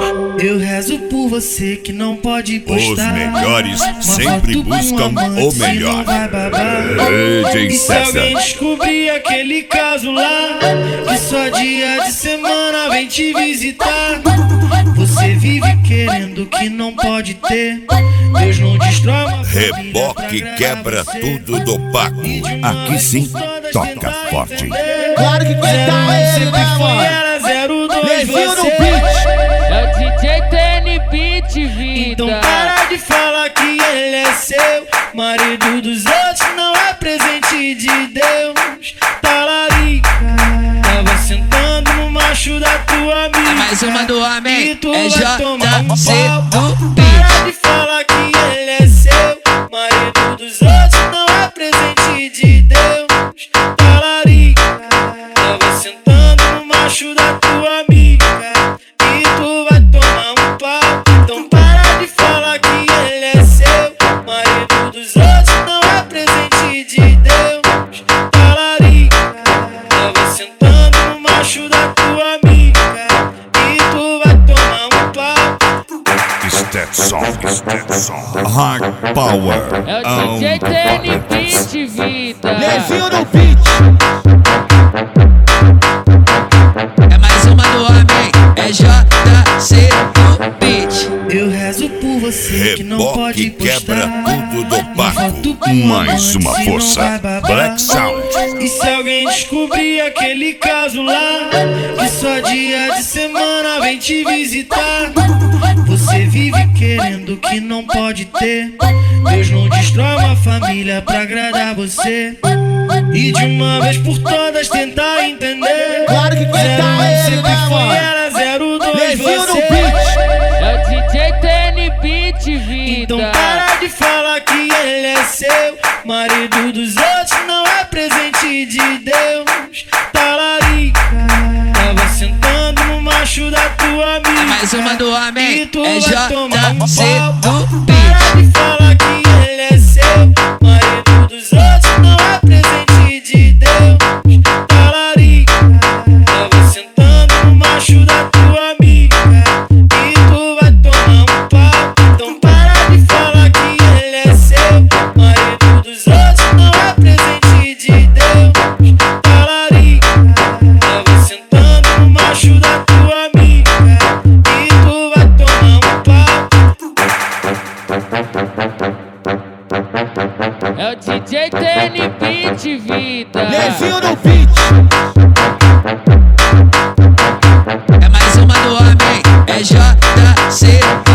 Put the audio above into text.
Eu rezo por você que não pode postar. Os melhores sempre buscam o melhor. E se alguém descobrir aquele caso lá, que só dia de semana vem te visitar, você vive querendo que não pode ter. Deus não destrói uma família. Reboque quebra tudo do Paco. Aqui sim, toca forte. Claro que aguenta ele, né, mano? Era 02 Levinho no você. beat. É o DJ TN Beat, vida. Então para de falar que ele é seu. Marido dos outros não é presente de Deus. Talarica, tava sentando no macho da tua amiga. É mais uma do homem, E tu é vai tomar um JC pau. do Para de falar que ele é seu. Marido dos outros não é presente de Deus. Talarica, tava sentando no macho da tua amiga. E tu vai tomar um pau. Então para de falar que ele é seu. Marido dos outros não é presente de Deus. Talarica, tava sentando no macho da tua amiga. E tu vai tomar um pau. Stetson, Hard Power. É o DJ TN Beat, vida. Levinho no beat. É mais uma do homem, é JC do beat. Eu rezo por você que não pode Reboque quebra postar. tudo do Paco. Foto com Mais uma amante, força. não vai babar. Black Sound. E se alguém descobrir aquele caso lá, que só dia de semana vem te visitar, você vive querendo que não pode ter. Deus não destrói uma família pra agradar você. E de uma vez por todas tentar entender. Claro que aguenta ele, sempre né, foi, mano? era 02 Levinho no você. beat. É o DJ TN Beat, vida. Então para de falar que ele é seu. Marido dos outros não é presente de Deus. Talarica, tava sentando no macho da tua amiga. É mais uma do homem, E tu é vai tomar um JC pau. do Para beat. de falar que ele é seu. Marido dos outros não é presente de Deus. Talarica, tava sentando no macho da tua amiga. E tu vai tomar um pau. Então para de falar que ele é seu. Marido dos outros não é presente de Deus. Talarica, tava sentando no macho da tua amiga. E tu vai tomar um pau. É o DJ TN Beat, vida. Levinho no beat. É mais uma do homem, é JC